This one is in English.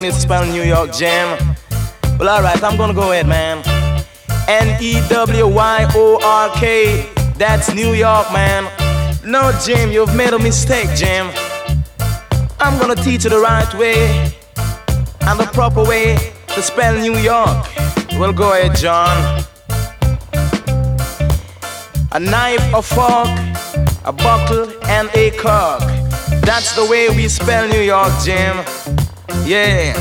It's spell New York, Jim. Well, alright, I'm gonna go ahead, man. N-E-W-Y-O-R-K. That's New York, man. No, Jim, you've made a mistake, Jim. I'm gonna teach you the right way and the proper way to spell New York. Well, go ahead, John. A knife, a fork, a buckle, and a cork. That's the way we spell New York, Jim. Yeah.